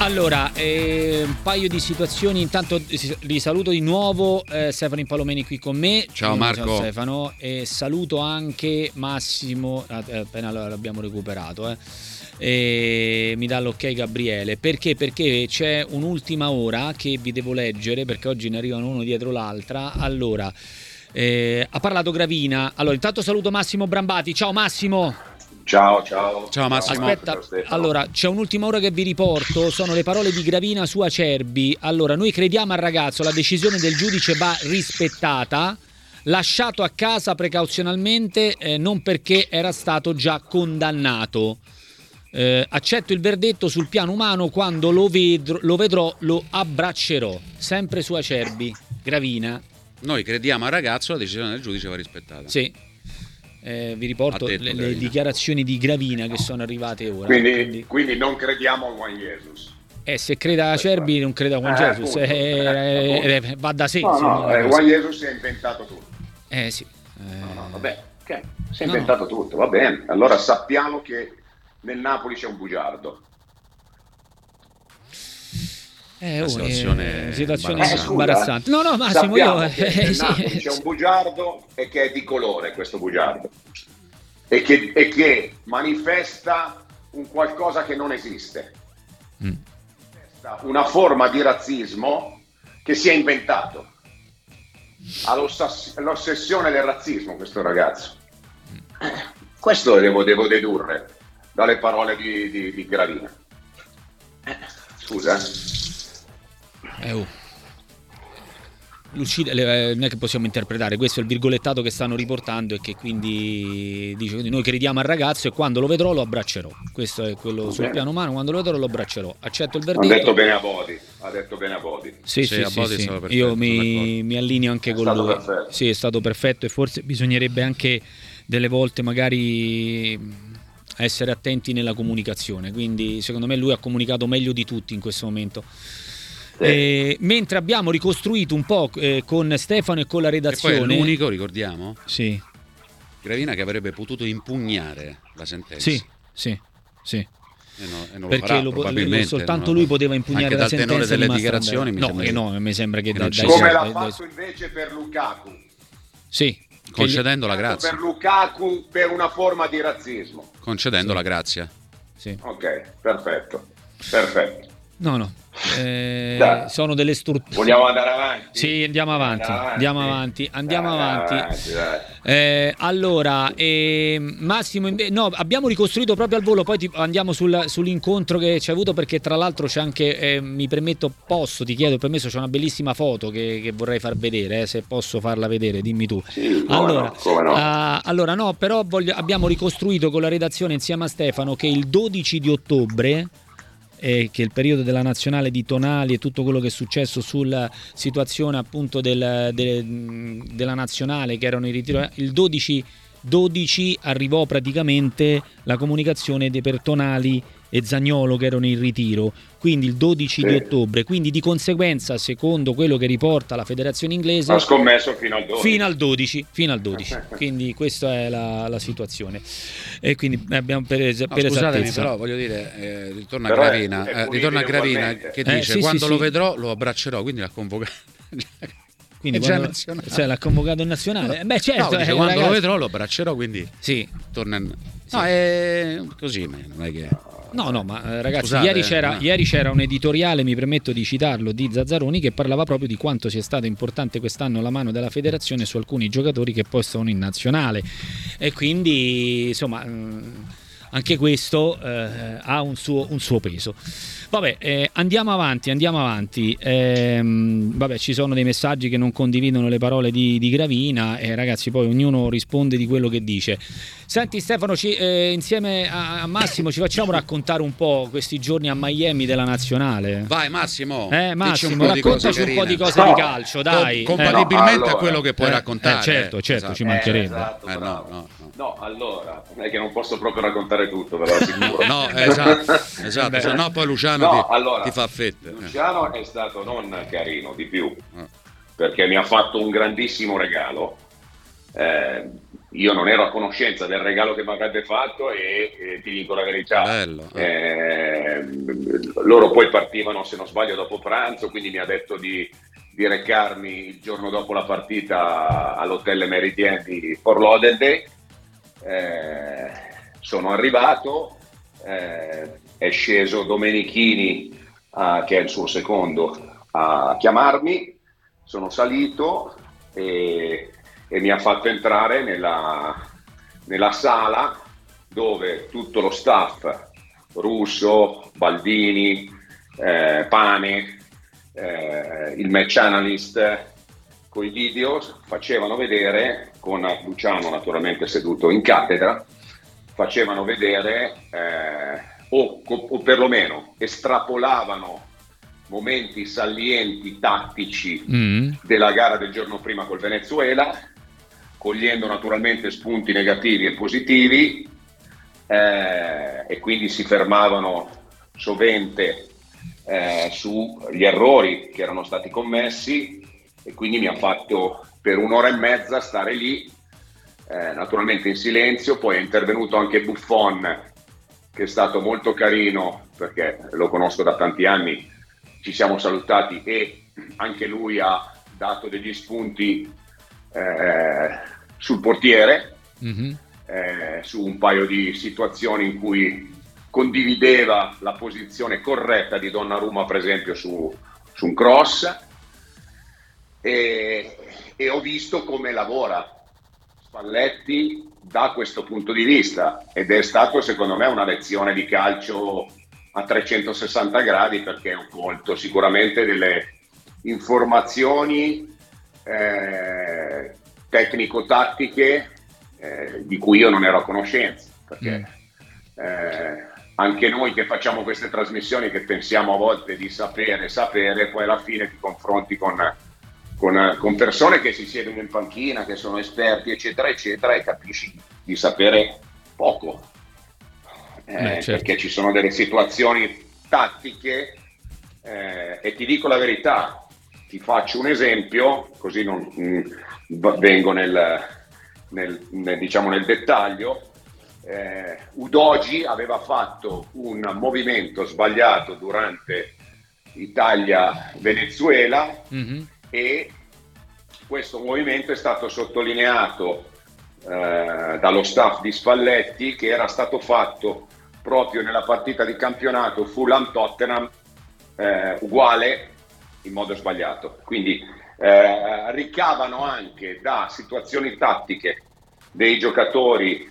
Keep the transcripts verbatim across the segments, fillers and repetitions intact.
Allora, eh, un paio di situazioni. Intanto li saluto di nuovo, eh, Stefano Impalomeni qui con me. Ciao Marco. Ciao Stefano. E saluto anche Massimo, eh, appena l'abbiamo recuperato, eh. E mi dà l'ok Gabriele. Perché? Perché c'è un'ultima ora che vi devo leggere, perché oggi ne arrivano uno dietro l'altra. Allora, eh, ha parlato Gravina. Allora, intanto saluto Massimo Brambati. Ciao Massimo. Ciao, ciao. Ciao Massimo. Aspetta, allora c'è un'ultima ora che vi riporto, sono le parole di Gravina su Acerbi. Allora, noi crediamo al ragazzo, la decisione del giudice va rispettata, lasciato a casa precauzionalmente, eh, non perché era stato già condannato. Eh, accetto il verdetto sul piano umano, quando lo, vedro, lo vedrò lo abbraccerò. Sempre su Acerbi, Gravina. Noi crediamo al ragazzo, la decisione del giudice va rispettata. Sì. Eh, vi riporto le, le dichiarazioni di Gravina che sono arrivate ora. Quindi, quindi... quindi non crediamo a Juan Jesus. Eh, se crede a Acerbi non crede a Juan eh, Jesus, eh, eh, eh, va da sé. No, no, eh, Juan Jesus si è inventato tutto. Eh sì. Eh... No, no, vabbè, okay. si è no, inventato no. tutto, va bene. Allora sappiamo che nel Napoli c'è un bugiardo. Eh, oh, situazione, eh, situazione imbarazzante. imbarazzante. No, no, Massimo, io eh, nel sì. Napoli c'è un bugiardo e che è di colore questo bugiardo e che, e che manifesta un qualcosa che non esiste. Mm. Una forma di razzismo che si è inventato. Ha l'ossessione del razzismo questo ragazzo. Eh, questo devo, devo dedurre dalle parole di, di, di Gravina. Eh, scusa. Eh, oh. L'uscita, eh, non è che possiamo interpretare, questo è il virgolettato che stanno riportando e che quindi dice quindi noi crediamo al ragazzo e quando lo vedrò lo abbraccerò. Questo è quello okay. Sul piano umano, quando lo vedrò lo abbraccerò. Accetto il verdetto. Ha detto bene a Bodi, ha detto bene a Bodi. Sì, sì, sì, sì, sì. Io mi, mi allineo anche è con lui. Perfetto. Sì, è stato perfetto e forse bisognerebbe anche delle volte magari essere attenti nella comunicazione, quindi secondo me lui ha comunicato meglio di tutti in questo momento. Eh, mentre abbiamo ricostruito un po' eh, con Stefano e con la redazione. E poi è l'unico, ricordiamo, sì. Gravina che avrebbe potuto impugnare la sentenza. Sì, sì, sì. E no, e non perché lo farà, lo, probabilmente soltanto lui poteva impugnare la sentenza. Anche dal tenore delle dichiarazioni mi no, sembra eh no, mi sembra che, che da, dai, come l'ha fatto invece per Lukaku. Sì, concedendo la grazia. Per Lukaku per una forma di razzismo. Concedendo sì. la grazia. Sì. Ok, perfetto. Perfetto. No, no. Eh, sono delle strutture. Vogliamo andare avanti? Sì, andiamo avanti. Andiamo avanti. Andiamo dai, avanti. avanti dai. Eh, allora, eh, Massimo, no, abbiamo ricostruito proprio al volo. Poi ti, andiamo sul, sull'incontro che c'è avuto, perché tra l'altro c'è anche, eh, mi permetto, posso, ti chiedo il permesso, c'è una bellissima foto che, che vorrei far vedere. Eh, se posso farla vedere, dimmi tu. Sì, allora, come no, come no. Uh, allora, no, però voglio, abbiamo ricostruito con la redazione insieme a Stefano che il dodici di ottobre. Eh, che è il periodo della nazionale di Tonali e tutto quello che è successo sulla situazione appunto del, del, della nazionale che erano in ritiro, il dodici dodici arrivò praticamente la comunicazione di per Tonali e Zaniolo che erano in ritiro, quindi il dodici sì. di ottobre, quindi di conseguenza secondo quello che riporta la federazione inglese ha scommesso fino al dodici fino al dodici, fino al dodici. Quindi questa è la, la situazione e quindi abbiamo per, no, per scusatemi esattezza. Però voglio dire eh, ritorna però a Gravina è, è eh, ritorna a Gravina che dice eh, sì, quando sì, lo sì. vedrò lo abbraccerò, quindi l'ha convocato. Quindi quando, cioè, l'ha convocato in nazionale? Beh, certo, no, dice, eh, quando ragazzi. lo vedrò lo abbraccerò, quindi sì. torna in... sì. No, è così, non è che No, no, ma eh, ragazzi, Scusate, ieri, c'era, no. ieri c'era un editoriale, mi permetto di citarlo, di Zazzaroni, che parlava proprio di quanto sia stato importante quest'anno la mano della federazione su alcuni giocatori che poi sono in nazionale. E quindi, insomma, anche questo eh, ha un suo, un suo peso. Vabbè, eh, andiamo avanti, andiamo avanti. Eh, vabbè, ci sono dei messaggi che non condividono le parole di, di Gravina e ragazzi, poi ognuno risponde di quello che dice. Senti Stefano, ci, eh, insieme a, a Massimo ci facciamo raccontare un po' questi giorni a Miami della nazionale. Vai Massimo, eh, Massimo un raccontaci un po' di cose no. di calcio, dai. Com- compatibilmente eh, no, allora, a quello che puoi eh, raccontare. Eh, certo, certo, esatto. ci mancherebbe. Eh, esatto, eh, no, no, no. no. No, allora, non è che non posso proprio raccontare tutto, ve lo assicuro. No, esatto, esatto, se no poi Luciano no, ti, allora, ti fa fette. Luciano è stato non carino, di più, perché mi ha fatto un grandissimo regalo. Eh, io non ero a conoscenza del regalo che mi avrebbe fatto e, e ti dico la verità, Bello, eh. eh, loro poi partivano, se non sbaglio, dopo pranzo, quindi mi ha detto di, di recarmi il giorno dopo la partita all'hotel Meridien di Fort Lauderdale. Eh, sono arrivato, eh, è sceso Domenichini, ah, che è il suo secondo, a chiamarmi, sono salito e, e mi ha fatto entrare nella, nella sala dove tutto lo staff, Russo, Baldini, eh, Pane, eh, il match analyst, con i video facevano vedere, con Luciano naturalmente seduto in cattedra, facevano vedere eh, o, o perlomeno estrapolavano momenti salienti tattici mm. della gara del giorno prima col Venezuela, cogliendo naturalmente spunti negativi e positivi, eh, e quindi si fermavano sovente eh, sugli errori che erano stati commessi, e quindi mi ha fatto per un'ora e mezza stare lì, eh, naturalmente in silenzio. Poi è intervenuto anche Buffon, che è stato molto carino perché lo conosco da tanti anni, ci siamo salutati e anche lui ha dato degli spunti eh, sul portiere, mm-hmm. eh, su un paio di situazioni in cui condivideva la posizione corretta di Donnarumma, per esempio su, su un cross, e, e ho visto come lavora Spalletti da questo punto di vista, ed è stato secondo me una lezione di calcio a trecentosessanta gradi, perché ho colto sicuramente delle informazioni eh, tecnico-tattiche eh, di cui io non ero a conoscenza, perché mm. eh, anche noi che facciamo queste trasmissioni, che pensiamo a volte di sapere sapere, poi alla fine ti confronti con, con, con persone che si siedono in panchina, che sono esperti eccetera eccetera, e capisci di sapere poco. Eh, Beh, certo. Perché ci sono delle situazioni tattiche eh, e ti dico la verità, ti faccio un esempio così non mh, vengo nel, nel, nel, diciamo nel dettaglio. eh, Udogi aveva fatto un movimento sbagliato durante Italia-Venezuela, mm-hmm. e questo movimento è stato sottolineato eh, dallo staff di Spalletti, che era stato fatto proprio nella partita di campionato Fulham-Tottenham, eh, uguale in modo sbagliato. Quindi eh, ricavano anche da situazioni tattiche dei giocatori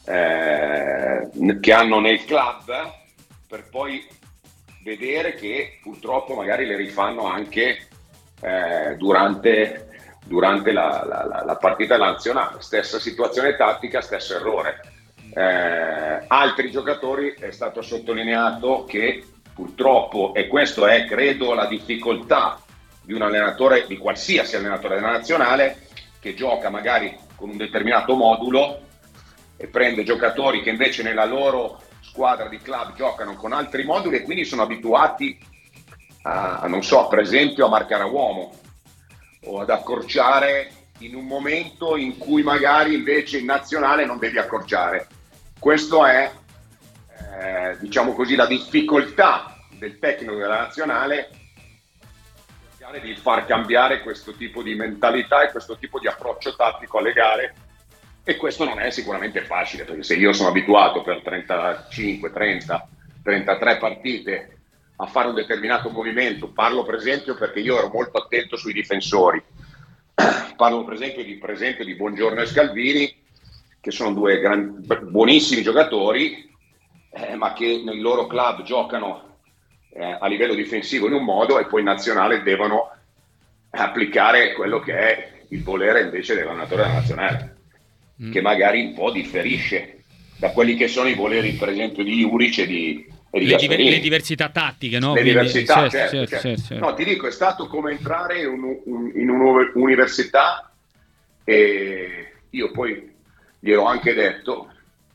eh, che hanno nel club, per poi vedere che purtroppo magari le rifanno anche eh, durante, durante la, la, la partita nazionale. Stessa situazione tattica, stesso errore. Eh, altri giocatori è stato sottolineato che purtroppo, e questo è credo la difficoltà di un allenatore, di qualsiasi allenatore della nazionale, che gioca magari con un determinato modulo e prende giocatori che invece nella loro squadra di club giocano con altri moduli e quindi sono abituati a, a non so, per esempio a marcare a uomo o ad accorciare in un momento in cui magari invece in nazionale non devi accorciare. Questo è eh, diciamo così la difficoltà del tecnico della nazionale, cercare di far cambiare questo tipo di mentalità e questo tipo di approccio tattico alle gare, e questo non è sicuramente facile, perché se io sono abituato per trentacinque, trenta, trentatré partite a fare un determinato movimento, parlo per esempio perché io ero molto attento sui difensori, parlo per esempio di, per esempio di Buongiorno e Scalvini, che sono due gran, buonissimi giocatori, eh, ma che nel loro club giocano eh, a livello difensivo in un modo e poi in nazionale devono applicare quello che è il volere invece dell'allenatore della nazionale, mm. che magari un po' differisce da quelli che sono i voleri per esempio di Juric e di, e di le, diver- le diversità tattiche, no? Le Quindi, diversità, certo, certo, certo, certo. certo, certo. No, ti dico, è stato come entrare in, un, un, in un'università, e io poi gliel'ho anche detto,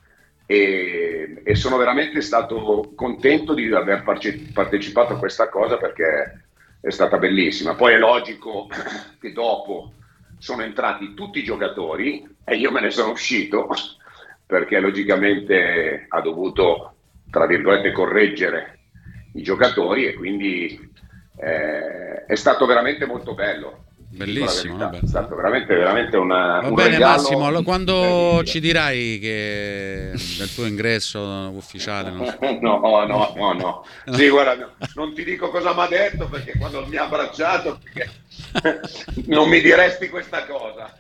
e, e sono veramente stato contento di aver parce- partecipato a questa cosa, perché è stata bellissima. Poi è logico che dopo sono entrati tutti i giocatori e io me ne sono uscito perché logicamente ha dovuto, tra virgolette, correggere i giocatori e quindi eh, è stato veramente molto bello. Bellissimo, vabbè. È stato veramente, veramente una, va un bene regalo. Massimo, allora, quando ci dirai che del tuo ingresso ufficiale non so. no, no, no, no. Sì, guarda, non ti dico cosa mi ha detto perché quando mi ha abbracciato non mi diresti questa cosa.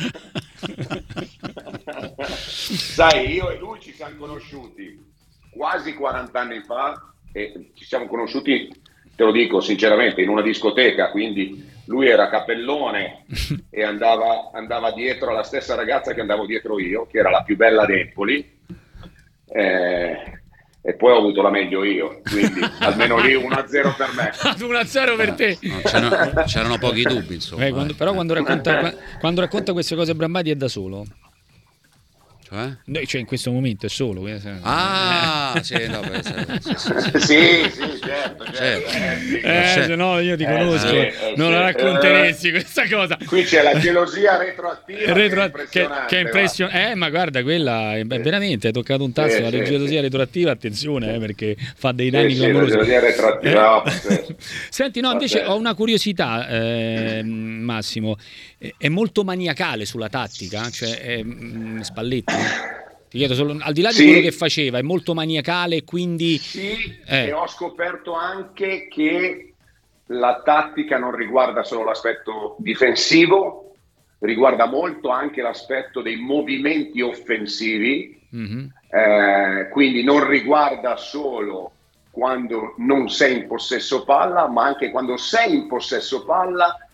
Sai, io e lui ci siamo conosciuti quasi quaranta anni fa e ci siamo conosciuti, te lo dico sinceramente, in una discoteca, quindi lui era capellone e andava, andava dietro alla stessa ragazza che andavo dietro io, che era la più bella d'Empoli, eh, e poi ho avuto la meglio io, quindi almeno lì uno a zero per me. uno a zero per te. No, c'erano, c'erano pochi dubbi, insomma. Eh, quando, però quando racconta, quando racconta queste cose Brambati è da solo. Cioè? No, cioè in questo momento è solo. Eh, ah, sì, no, beh, sì, sì, sì. sì, sì, certo, certo. certo. Eh, certo. se no io ti conosco, eh, sì, eh, non sì. la racconteresti questa cosa. Qui c'è la gelosia retroattiva Retro- che è che, impressionante. che è impressionante. Eh, ma guarda, quella è, beh, veramente hai toccato un tasto. Sì, la sì, gelosia sì. retroattiva, attenzione, eh, perché fa dei Sì, danni sì, la clamorosi. gelosia retroattiva, Eh. sì. Senti, no, invece Vabbè. ho una curiosità, eh, Massimo. È molto maniacale sulla tattica, cioè è, mh, Spalletti. Ti chiedo solo, al di là di Sì. quello che faceva, è molto maniacale, quindi Sì, eh. e ho scoperto anche che la tattica non riguarda solo l'aspetto difensivo, riguarda molto anche l'aspetto dei movimenti offensivi, mm-hmm. eh, quindi non riguarda solo quando non sei in possesso palla, ma anche quando sei in possesso palla,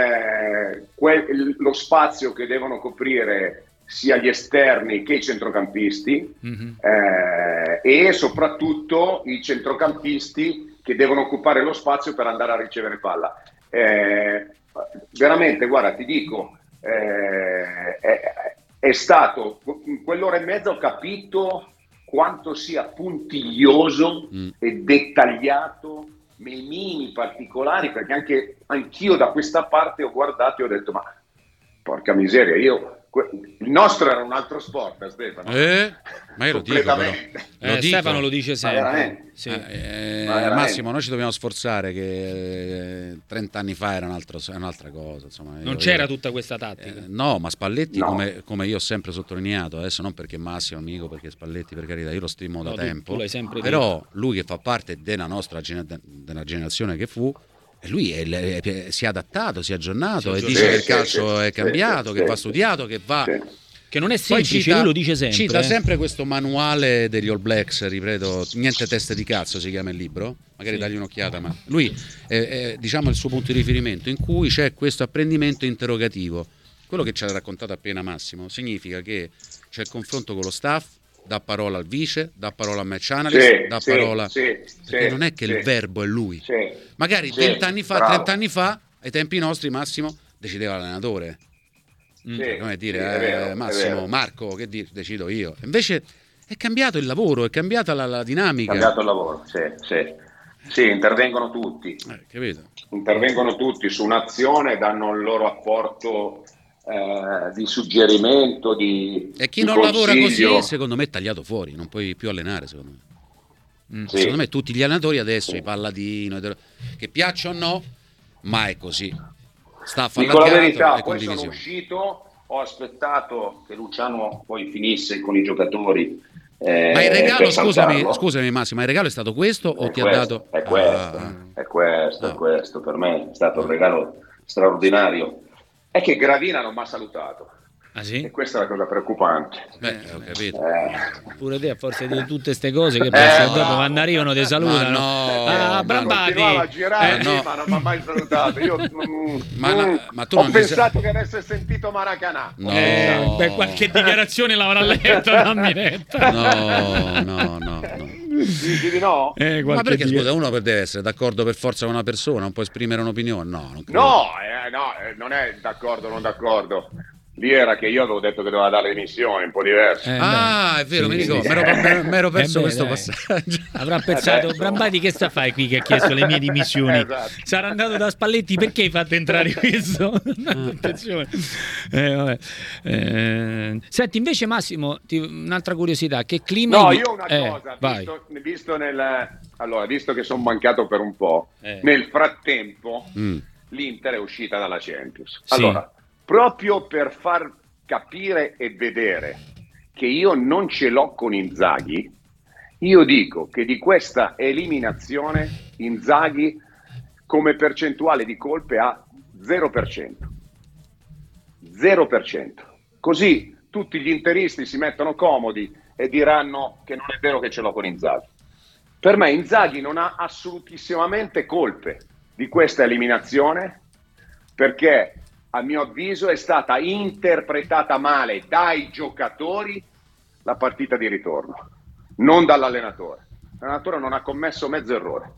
eh, que- lo spazio che devono coprire sia gli esterni che i centrocampisti, mm-hmm. eh, e soprattutto i centrocampisti che devono occupare lo spazio per andare a ricevere palla. Eh, veramente, guarda, ti dico, eh, è, è stato, in quell'ora e mezza ho capito quanto sia puntiglioso mm. e dettagliato nei minimi particolari, perché anche anch'io da questa parte ho guardato e ho detto, ma porca miseria, io... Il nostro era un altro sport, Stefano. Eh, ma io lo dico, però. Lo eh, dico. Stefano lo dice sempre. Sì. Eh, eh, Massimo, noi ci dobbiamo sforzare che trenta anni fa era, un altro, era un'altra cosa. Insomma, non io, c'era io, tutta questa tattica. Eh, no, ma Spalletti, no. Come, come io ho sempre sottolineato, adesso non perché Massimo è amico, perché Spalletti, per carità, io lo stimo no, da tu, tempo. tu l'hai sempre però detto. Lui che fa parte della nostra della generazione che fu, lui è, è, è, si è adattato, si è aggiornato sì, e dice sì, che il calcio sì, è cambiato, sì, che va studiato, che va... Sì. Che non è semplice, cita, lui lo dice sempre. Cita eh. sempre questo manuale degli All Blacks, ripeto, niente teste di cazzo si chiama il libro, magari sì. dagli un'occhiata, ma lui è, è diciamo il suo punto di riferimento in cui c'è questo apprendimento interrogativo. Quello che ci ha raccontato appena Massimo significa che c'è il confronto con lo staff, dà parola al vice, dà parola al match analyst, sì, dà sì, parola sì, perché sì, non è che sì. il verbo è lui. Sì, magari sì, vent'anni fa, bravo. trent'anni fa, ai tempi nostri Massimo decideva l'allenatore. Sì, come dire, sì, è vero, eh, Massimo, Marco, che dire, decido io. Invece è cambiato il lavoro, è cambiata la, la dinamica. È cambiato il lavoro, sì, sì. Sì, intervengono tutti. Eh, capito? Intervengono tutti su un'azione, danno il loro apporto eh, di suggerimento, di E chi di non consiglio. lavora così, secondo me, è tagliato fuori, non puoi più allenare, secondo me. Mm. Sì. Secondo me tutti gli allenatori adesso, sì. i Palladino, che piacciono o no, ma è così. Dico la verità, poi sono uscito, ho aspettato che Luciano poi finisse con i giocatori. Eh, ma il regalo, scusami, scusami Massimo, ma il regalo è stato questo o è ti questo, ha dato? È questo, ah, è questo, ah. è questo, per me è stato un regalo straordinario. È che Gravina non mi ha salutato. Ah, sì? E questa è la cosa preoccupante. Beh, ho capito. Eh. Pure te, a forza di tutte queste cose che pensi eh, dopo quando arrivano ti salutano. No, ah, Brambati. Continuava a girare, eh, no. ma non mi ha mai salutato. Io mm, ma, no, ma tu ho non pensato che avesse sentito Maracanã. No. Eh, beh, qualche dichiarazione l'avrà letta, dammi retta. No, no, no, no. Dici di no? Eh, ma perché dica... scusa, uno deve essere d'accordo per forza con una persona, non può esprimere un'opinione? No, non credo. No, eh, no, eh, non è d'accordo, non d'accordo. lì era che io avevo detto che doveva dare le dimissioni, un po' diverso. Eh, ah, beh, è vero, sì, mi ricordo, sì. mi ero perso Eh, beh, questo dai. passaggio. Avrà pensato, Eh, beh, Brambati che sta a fare qui che ha chiesto le mie dimissioni? Esatto. Sarà andato da Spalletti, perché hai fatto entrare questo? Attenzione. Eh, vabbè. Eh, senti, invece Massimo, ti- un'altra curiosità, che clima... No, hai vi- io una eh, cosa, vai. visto, visto nel allora, visto che sono mancato per un po', Eh. nel frattempo Mm. l'Inter è uscita dalla Champions. Sì. Allora, proprio per far capire e vedere che io non ce l'ho con Inzaghi, io dico che di questa eliminazione Inzaghi come percentuale di colpe ha zero per cento. zero per cento. Così tutti gli interisti si mettono comodi e diranno che non è vero che ce l'ho con Inzaghi. Per me Inzaghi non ha assolutissimamente colpe di questa eliminazione, perché a mio avviso è stata interpretata male dai giocatori la partita di ritorno, non dall'allenatore. L'allenatore non ha commesso mezzo errore.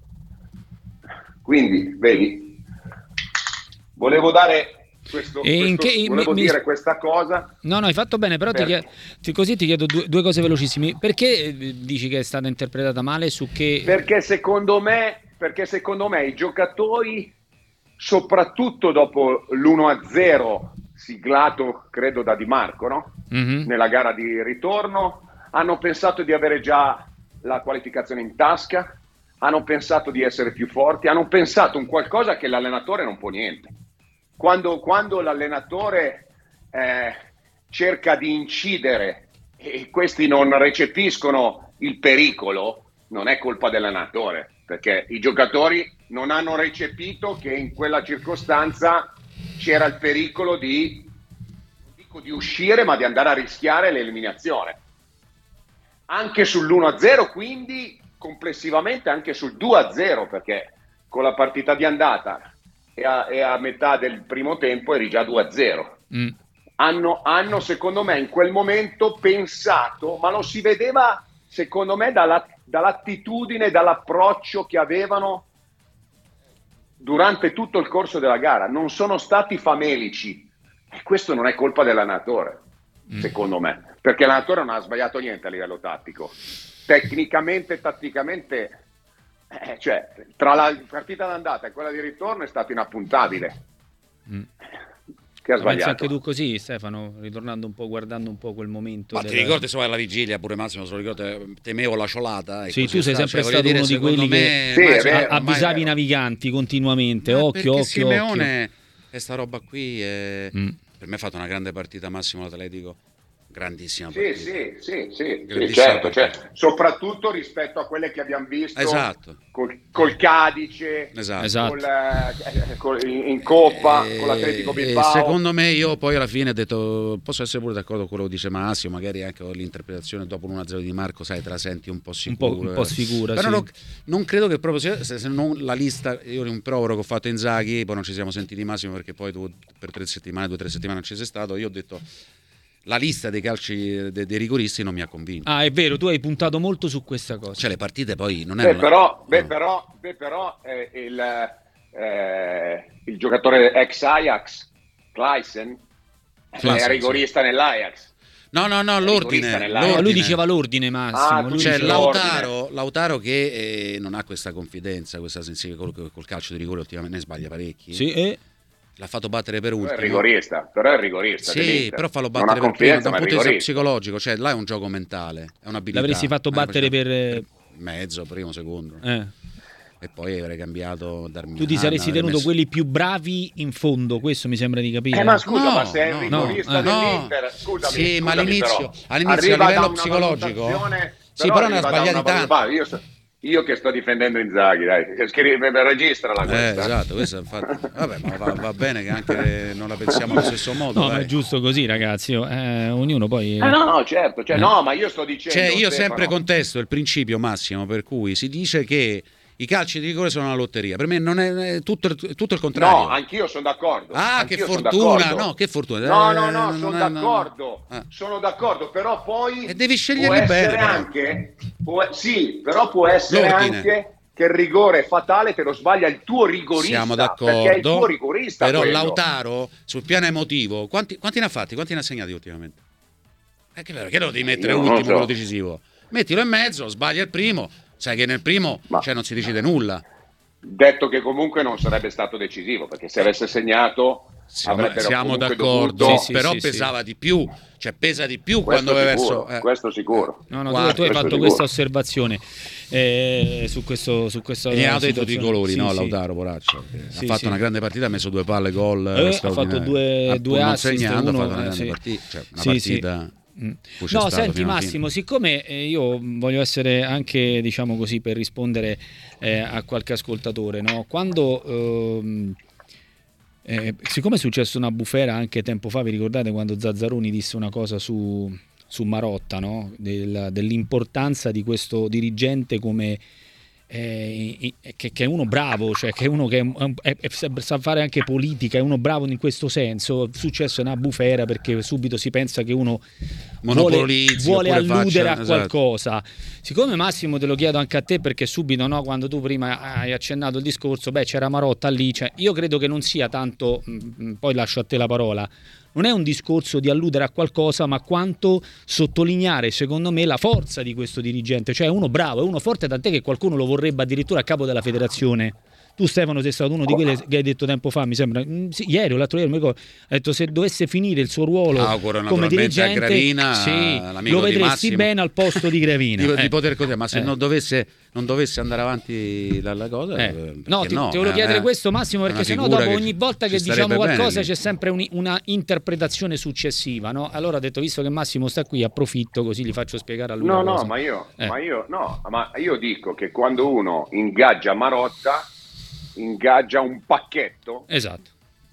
Quindi, vedi, volevo dare questo, E in questo- che- volevo mi- dire mi- questa cosa. No, no, hai fatto bene, però ti Per- chie- ti- così ti chiedo due, due cose velocissime. Perché eh, dici che è stata interpretata male? Su che... Perché secondo me, perché secondo me i giocatori, soprattutto dopo l'uno a zero siglato, credo, da Di Marco, no? Mhm. Nella gara di ritorno, hanno pensato di avere già la qualificazione in tasca, hanno pensato di essere più forti, hanno pensato un qualcosa che l'allenatore non può niente. Quando, quando l'allenatore eh, cerca di incidere e questi non recepiscono il pericolo, non è colpa dell'allenatore, perché i giocatori non hanno recepito che in quella circostanza c'era il pericolo di, non dico di uscire, ma di andare a rischiare l'eliminazione. Anche sull'uno a zero, quindi complessivamente anche sul due a zero, perché con la partita di andata e a, e a metà del primo tempo eri già due a zero. Mm. Hanno, hanno secondo me in quel momento pensato, ma lo si vedeva secondo me dalla, dall'attitudine, dall'approccio che avevano durante tutto il corso della gara. Non sono stati famelici, e questo non è colpa dell'allenatore, Mm. secondo me, perché l'allenatore non ha sbagliato niente a livello tattico, tecnicamente e tatticamente, eh, cioè tra la partita d'andata e quella di ritorno è stato inappuntabile. Mm. Che ha La pensi sbagliato. anche tu così, Stefano, ritornando un po', guardando un po' quel momento. Ma ti della- ricordi insomma alla vigilia, pure Massimo se lo ricordo, temevo la ciolata. e Sì, così tu sei sta. sempre Cioè, stato voglio uno dire, di quelli secondo che me, Sì, ormai è sono- vero. ormai- avvisavi i naviganti continuamente, Ma occhio, perché occhio, Simeone e sta roba qui è... Mm. per me ha fatto una grande partita Massimo l'Atletico, grandissima Sì, partita. sì, sì, sì, sì, Grandissima certo, partita. cioè, soprattutto rispetto a quelle che abbiamo visto Esatto. col, col Cadice, Esatto. Esatto. col, eh, col- in, in Coppa, E- con l'Atletico e Bilbao. secondo me io poi alla fine ho detto posso essere pure d'accordo con quello che dice Massimo, magari anche con l'interpretazione dopo l'uno a zero di Marco, sai, te la senti un po' un sicura, po', un po' sicura. però sì. non, non credo che proprio se, se- se non la lista, io un provero che ho fatto Inzaghi, poi non ci siamo sentiti Massimo perché poi tu per tre settimane, due o tre settimane non ci sei stato, io ho detto la lista dei calci de- dei rigoristi non mi ha convinto. Ah, è vero, tu hai puntato molto su questa cosa. Cioè le partite poi non Beh, erano... però, beh, no. però, beh, però eh, il, eh, il giocatore ex Ajax, Claesen, Claesen, è rigorista nell'Ajax. No, no, no, È l'ordine, rigorista nell'area. No, lui l'ordine. diceva l'ordine, Massimo. Ah, lui tu Cioè diceva- dici Lautaro, Lautaro che eh, non ha questa confidenza, questa sensibilità col, col calcio di rigore, ultimamente ne sbaglia parecchi. Sì, e... L'ha fatto battere per Però ultimo. è rigorista, però è rigorista. Sì, dell'Inter. però fallo Non ha battere per prima confidenza, da un ma è punto di vista rigorista. psicologico, cioè là è un gioco mentale, è un'abilità. L'avresti fatto Eh, battere per... per mezzo, primo, secondo. Eh. E poi avrei cambiato Darmian. Tu ti saresti avrei tenuto messo- quelli più bravi in fondo, questo mi sembra di capire. Eh, ma scusa, No, ma se è no, il no, rigorista eh. dell'Inter, scusami, Sì, ma scusami, all'inizio- però, all'inizio a arriva livello da una psicologico- valutazione- Sì, però ne ha arriva da sbagliati una tanti. valutazione- Io, sto- io che sto difendendo Inzaghi, dai, scrive, registrala Eh, questa. esatto, questo infatti. Vabbè, ma va, va bene che anche non la pensiamo allo stesso modo. No, ma dai. è giusto così, ragazzi. oh, Eh, ognuno poi... Eh, no, no, certo, cioè, Eh. no, ma io sto dicendo... Cioè, io Stefano, sempre contesto il principio Massimo per cui si dice che i calci di rigore sono una lotteria. Per me non è, è tutto, il- tutto il contrario. No, anch'io sono d'accordo. Ah, anch'io che sono fortuna, d'accordo. no, che fortuna. No, Eh, no, no, non sono è- no, no. d'accordo, Ah. sono d'accordo, però poi E devi può sceglierli essere bene, però. anche, può- sì, però può essere L'ordine. anche che il rigore è fatale te lo sbaglia il tuo rigorista. Siamo d'accordo, perché è il tuo rigorista però quello. Lautaro sul piano emotivo quanti, quanti ne ha fatti? Quanti ne ha segnati ultimamente? È che, che lo devi mettere Io non l'ultimo, so. quello decisivo? Mettilo in mezzo, sbaglia il primo, sai che nel primo Ma- cioè, non si decide nulla. Detto che comunque non sarebbe stato decisivo, perché se avesse segnato Siamo, avrebbero siamo comunque d'accordo, dovuto- Sì, sì, però sì, pesava di più, cioè pesa di più Questo quando vai sicuro, verso... eh. questo sicuro. No, no, tu, Guarda, tu hai questo fatto sicuro. questa osservazione eh, su questo su questa E gli ha dato tutti i situazione. colori, Sì, no, sì. Lautaro, poraccio. che Sì, ha fatto sì. una grande partita, ha messo due palle, gol. Eh, ha straordinari. fatto due- Ah, due pur non assist, segnando, uno, ha fatto una eh, grande sì. partita, cioè una Sì, sì. partita... Mm. Poi c'è No, stato senti fino alla Massimo, siccome eh, io voglio essere anche, diciamo così, per rispondere eh, a qualche ascoltatore, no? Quando ehm, eh, siccome è successo una bufera anche tempo fa, vi ricordate quando Zazzaroni disse una cosa su, su Marotta, no? Del- dell'importanza di questo dirigente come eh, che, che è uno bravo, cioè che è uno che è, è, sa fare anche politica, è uno bravo in questo senso. È successo una bufera perché subito si pensa che uno vuole, Monopolizzi, vuole oppure alludere faccia- a esatto. qualcosa. Siccome Massimo te lo chiedo anche a te, perché subito, no, quando tu prima hai accennato il discorso, beh, c'era Marotta lì, cioè, io credo che non sia tanto, mh, poi lascio a te la parola, non è un discorso di alludere a qualcosa, ma quanto sottolineare, secondo me, la forza di questo dirigente. Cioè è uno bravo, è uno forte, tant'è che qualcuno lo vorrebbe addirittura a capo della federazione. Tu, Stefano, sei stato uno di quelli che hai detto tempo fa, mi sembra, mm, sì, ieri o l'altro ieri, non mi ricordo, ha detto se dovesse finire il suo ruolo Auguro come naturalmente a dirigente, Gravina, sì, l'amico lo di vedresti Massimo, bene al posto di Gravina. di, eh. di poter continuare, ma se Eh. non, dovesse, non dovesse andare avanti la, la cosa, Eh. eh, No, perché ti, no, ti volevo eh, chiedere eh, questo, Massimo, è perché una sennò figura dopo che ogni volta ci che diciamo starebbe bene qualcosa lì. c'è sempre un- una interpretazione successiva, no? Allora ho detto, visto che Massimo sta qui, approfitto così gli faccio spiegare a lui No, la no, cosa. ma io, Eh. ma io no, ma io dico che quando uno ingaggia Marotta, ingaggia un pacchetto Esatto.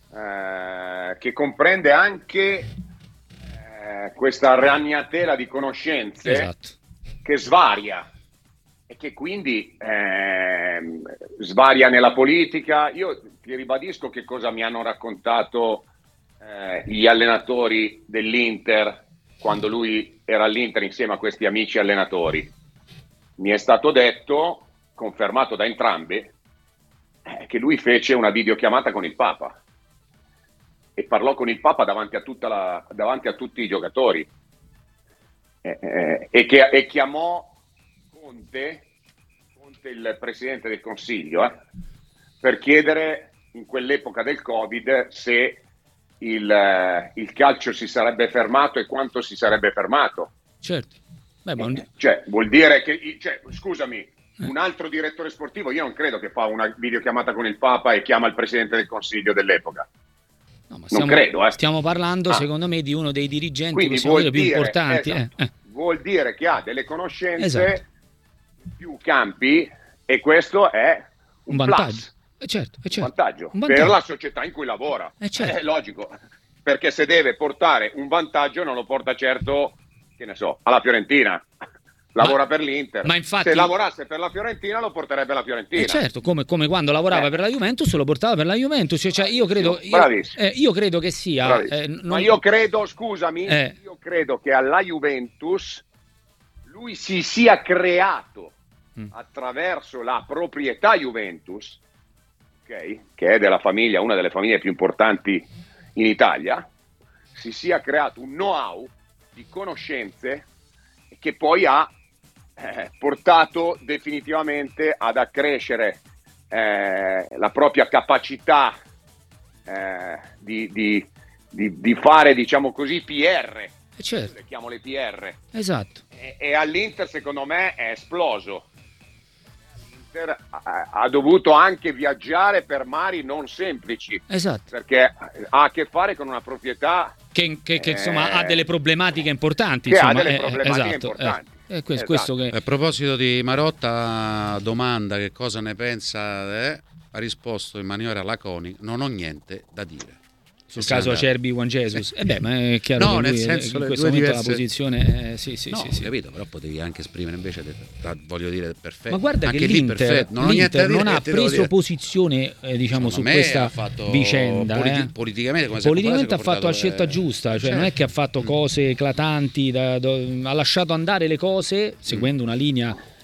eh, che comprende anche eh, questa ragnatela di conoscenze Esatto. che svaria e che quindi ehm, svaria nella politica. Io ti ribadisco che cosa mi hanno raccontato eh, gli allenatori dell'Inter quando lui era all'Inter insieme a questi amici allenatori. Mi è stato detto, confermato da entrambi, eh, che lui fece una videochiamata con il Papa e parlò con il Papa davanti a, tutta la, davanti a tutti i giocatori eh, eh, e, che, e chiamò Conte, Conte il Presidente del Consiglio, eh, per chiedere in quell'epoca del Covid se il, eh, il calcio si sarebbe fermato e quanto si sarebbe fermato. Certo. Beh, ma un- Cioè, vuol dire che, cioè, scusami, un altro direttore sportivo, io non credo che fa una videochiamata con il Papa e chiama il Presidente del Consiglio dell'epoca. no, ma non stiamo, credo, eh. stiamo parlando, Ah. secondo me, di uno dei dirigenti, Quindi possiamo vuol dire, più dire, importanti. esatto, eh, eh. vuol dire che ha delle conoscenze Esatto. in più campi e questo è Un un, vantaggio. plus, Eh, certo, eh, un certo. vantaggio, Un vantaggio. per la società in cui lavora. Eh, certo. È logico, perché se deve portare un vantaggio non lo porta certo, che ne so, alla Fiorentina. Lavora Ma- per l'Inter. ma infatti- Se lavorasse per la Fiorentina lo porterebbe alla Fiorentina. Eh, certo, come, come quando lavorava Eh. per la Juventus lo portava per la Juventus, cioè io credo, io, Bravissimo. eh, io credo che sia Bravissimo. eh, non- Ma io credo, scusami, Eh. io credo che alla Juventus lui si sia creato Mm. attraverso la proprietà Juventus, ok, che è della famiglia, una delle famiglie più importanti in Italia, si sia creato un know-how di conoscenze che poi ha eh, portato definitivamente ad accrescere eh, la propria capacità eh, di, di, di, di fare, diciamo così, P R, eh, certo, le chiamo le P R, esatto. e, e all'Inter secondo me è esploso. L'Inter ha, ha dovuto anche viaggiare per mari non semplici, Esatto. perché ha a che fare con una proprietà Che, che- che, insomma Eh, ha delle problematiche importanti, che ha insomma, delle eh, problematiche esatto, importanti. eh. Eh, questo, Esatto. questo che A proposito di Marotta, domanda che cosa ne pensa, eh? Ha risposto in maniera laconica: non ho niente da dire. sul Se n'è caso andato. Acerbi Juan Jesus, eh beh, ma è chiaro No, che nel lui, senso, in le questo due momento diverse- la posizione eh, sì, sì, No, sì, ho sì. capito, però potevi anche esprimere invece, de- da- voglio dire, perfetto. Ma guarda anche che lì l'Inter, perfetto. Non ho niente da l'Inter dire, non ha che te devo preso dire. posizione eh, diciamo Secondo su me questa ha fatto vicenda, politi- eh. politicamente, come si è Politicamente ha comportato, fatto la si è scelta comportato, giusta, eh, cioè non è certo. che ha fatto cose eclatanti, da- do- ha lasciato andare le cose seguendo una linea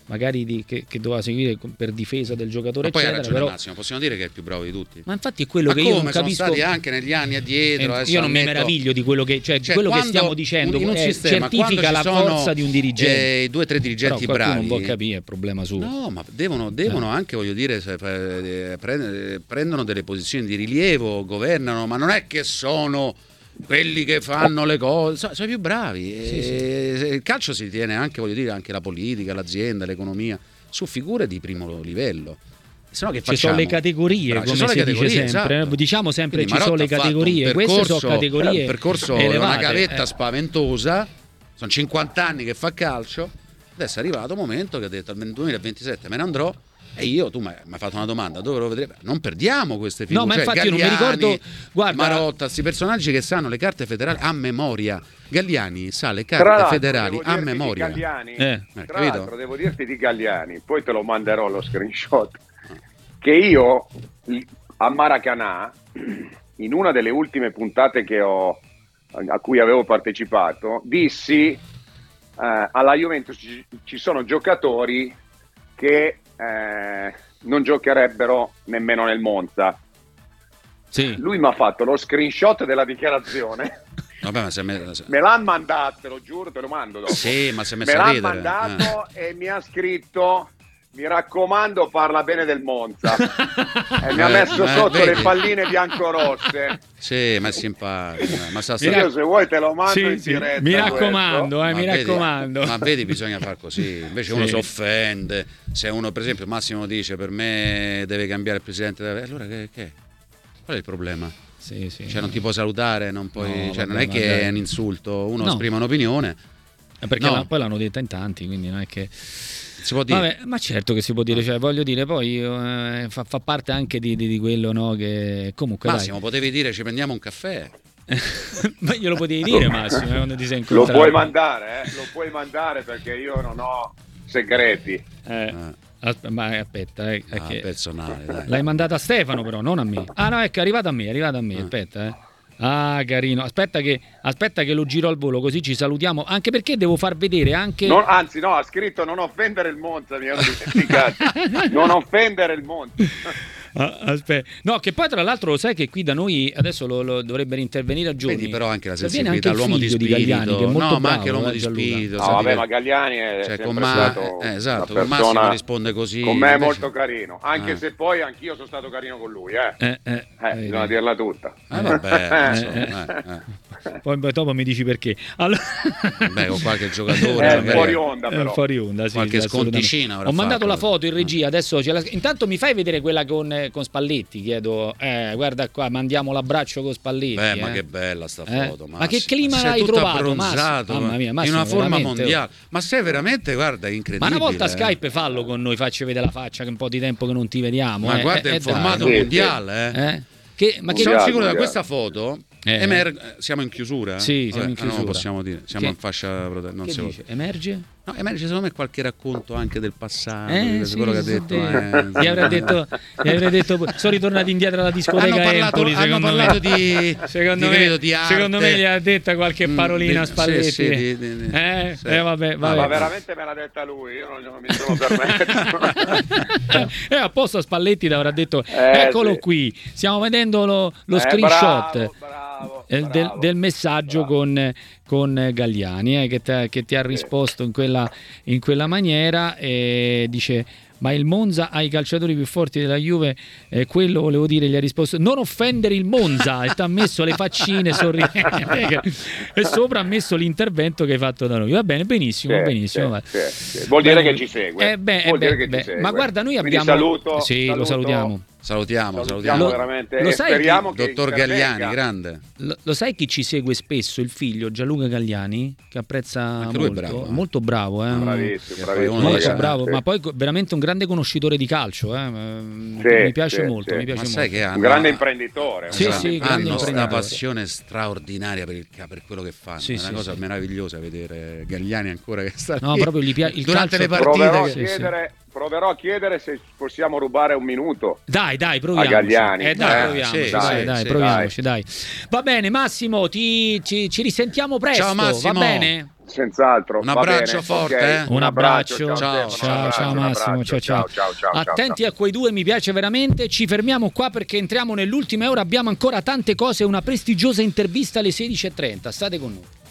magari di, che, che doveva seguire per difesa del giocatore, ma poi eccetera. ha ragione Però... Massimo, possiamo dire che è il più bravo di tutti. Ma infatti è quello ma che come io non capisco. Sono stati anche negli anni addietro. Eh, io non mi meraviglio di quello che, cioè, cioè, quello che stiamo dicendo, in un eh, sistema, certifica la sono, forza di un dirigente. Eh, due o tre dirigenti però bravi. non può capire, è problema suo. No, ma devono, devono eh. anche, voglio dire, se, eh, prendono delle posizioni di rilievo, governano, ma non è che sono quelli che fanno le cose, sono, sono i più bravi. Sì, e, sì. Il calcio si tiene anche, voglio dire, anche la politica, l'azienda, l'economia, su figure di primo livello. Se no che ci sono le categorie, Bravo, come sono si le categorie, dice sempre, esatto. diciamo sempre Quindi ci sono le Marotta categorie, percorso, queste sono categorie un percorso, elevate, una gavetta eh. spaventosa, sono cinquanta anni che fa calcio, adesso è arrivato il momento che ha detto al duemilaventisette me ne andrò. E io, tu mi hai fatto una domanda, dove lo vedremo? Non perdiamo queste figure. No, ma cioè, infatti Galliani, io non mi ricordo. Guarda, Marotta, questi personaggi che sanno le carte federali a memoria. Galliani sa le carte federali a memoria. Galliani, eh. Tra capito? l'altro, devo dirti di Galliani, poi te lo manderò lo screenshot. Che io a Maracanã, in una delle ultime puntate che ho, a cui avevo partecipato, dissi eh, alla Juventus ci, ci sono giocatori che Eh, non giocherebbero nemmeno nel Monza. Sì. Lui mi ha fatto lo screenshot della dichiarazione. Vabbè, ma se me... me l'ha mandato, te lo giuro, te lo mando dopo. Sì, ma se me, me l'ha ridere. mandato eh. e mi ha scritto: mi raccomando, parla bene del Monza. E mi ha messo eh, sotto vedi? le palline biancorosse. Sì, ma è simpatico. Ma sa Io se vuoi te lo mando sì, in sì. diretta. Mi raccomando, eh, ma mi vedi, raccomando. Ma vedi, bisogna far così. Invece sì. uno si offende. Se uno, per esempio, Massimo dice per me deve cambiare il presidente, allora che, che? Qual è il problema? Sì, sì. Cioè non ti puoi salutare, non, puoi, no, cioè, vabbè, non è che vabbè. è un insulto, uno no. esprime un'opinione. Perché no. la, poi l'hanno detta in tanti, quindi non è che si può dire. Vabbè, ma certo che si può dire, cioè, voglio dire, poi eh, fa, fa parte anche di, di, di quello, no, che comunque Massimo, dai. potevi dire ci prendiamo un caffè. Ma glielo potevi dire, Massimo, eh, quando ti sei Lo incontrato. puoi mandare, eh? Lo puoi mandare perché io non ho segreti. Eh, asp- ma aspetta, eh, Ah, che... personale, dai. L'hai mandata a Stefano però, non a me. Ah no, ecco, è arrivata a me, è arrivata a me, Ah. aspetta, eh. Ah, carino. Aspetta che, aspetta che lo giro al volo, così ci salutiamo. Anche perché devo far vedere anche. Non, anzi, no, ha scritto non offendere il Monza, mi hanno dimenticato. Non offendere il Monza. Ah, aspetta. No, che poi tra l'altro lo sai che qui da noi adesso lo, lo dovrebbero intervenire a giorni. Vedi però anche la Viene anche sensibilità, il l'uomo di figlio spirito. di Galliani, che è molto no, ma bravo, anche l'uomo eh, di Gianluca. spirito. No, sai vabbè, che- ma Galliani è cioè, sempre con Ma- stato eh, esatto, una con Massimo persona risponde così. con me è invece- molto carino, anche Eh. se poi anch'io sono stato carino con lui, eh. Eh, eh, Eh, eh, bisogna dirla tutta. Eh, vabbè, insomma, Eh, eh, eh. Poi dopo mi dici perché. Allora... Beh, con qualche giocatore È magari- fuori onda, Eh, però. fuori onda, sì, Qualche sì, assolutamente. sconticina avrà Ho mandato fatto. la foto in regia, adesso ce la... intanto mi fai vedere quella con, eh, con Spalletti, chiedo. Eh, guarda qua, mandiamo l'abbraccio con Spalletti. Beh, ma eh. che bella sta Eh? foto, Ma che Massimo. clima Sei l'hai tutto trovato, abbronzato, Massimo? Mamma mia, in Massimo, una forma veramente, mondiale. Ma sei veramente, guarda, è incredibile. Ma una volta eh. Skype fallo con noi, facci vedere la faccia che è un po' di tempo che non ti vediamo. Ma eh. guarda, eh, è in eh, formato dai. Sì, mondiale, eh. Eh? Che, ma che Sono Mondiale, sicuro che mondiale. questa foto Eh. emerge. Siamo in chiusura? Sì, siamo Vabbè, in ah, non lo chiusura. possiamo dire. Siamo Che- in fascia prote- non Che si può- dice? Emerge? No, emerge secondo me qualche racconto anche del passato, Eh, di sì, quello che ha sì, detto. sì. eh. Gli avrei detto, gli avrei detto sono ritornati indietro alla discoteca Hanno parlato, Empoli, hanno secondo parlato me. di, Secondo, di, me, credo, di arte. secondo me gli ha detta qualche Mm, parolina a di- Spalletti. sì, sì, di- di- di- eh? sì. eh, vabbè, vabbè. Ma veramente me l'ha detta lui, io non, non mi sono permesso. E apposta Spalletti ti avrà detto Eh, eccolo sì. qui, stiamo vedendo lo, lo Eh, screenshot bravo, bravo, eh, del, bravo. del messaggio Bravo. con, con Galliani eh, che, te- che ti ha risposto in quella, in quella maniera e dice ma il Monza ha i calciatori più forti della Juve, eh, quello volevo dire, gli ha risposto non offendere il Monza e ti ha messo le faccine sorridenti e sopra ha messo l'intervento che hai fatto da noi. Va bene, benissimo, Sì, benissimo. sì, sì, sì. Vuol dire Bene. che ci segue. Eh, beh, Vuol eh, dire beh, che ci beh. segue. Ma guarda, noi Quindi abbiamo saluto, sì, lo saluto. salutiamo. Salutiamo, Salutiamo salutiamo. veramente lo e sai speriamo che Dottor intervenga. Galliani, grande. Lo, lo sai chi ci segue spesso? Il figlio Gianluca Galliani, che apprezza Anche lui è molto, bravo, eh. molto bravo, eh. Bravissimo, Che poi bravissimo. uno molto dice, bravo, sì. ma poi co- veramente un grande conoscitore di calcio, eh. Sì, mi piace sì, molto, sì. mi piace Ma molto. sai che hanno, Un grande imprenditore. un Sì, grande sì, grande hanno una imprenditore. passione straordinaria per, il, per quello che fanno. Sì, è una sì, cosa sì. meravigliosa vedere Galliani ancora che sta No, lì proprio gli piace il durante calcio. le partite. Proverò a Sì, sì. chiedere, proverò a chiedere se possiamo rubare un minuto. Dai, dai, proviamoci. A Galliani. Eh, dai, Eh, proviamoci, sì, dai, sì, dai, sì, proviamoci, dai. Va bene, Massimo, ti, ci, ci risentiamo presto. Ciao, Massimo. Va bene? Senz'altro. Un Va abbraccio bene, forte, ok. eh. Un abbraccio, Ciao, ciao, Stefano, ciao, un abbraccio, ciao un Massimo, abbraccio, ciao, ciao. ciao, ciao, ciao, Attenti ciao. a quei due, mi piace veramente. Ci fermiamo qua perché entriamo nell'ultima ora, abbiamo ancora tante cose, una prestigiosa intervista alle sedici e trenta. State con noi.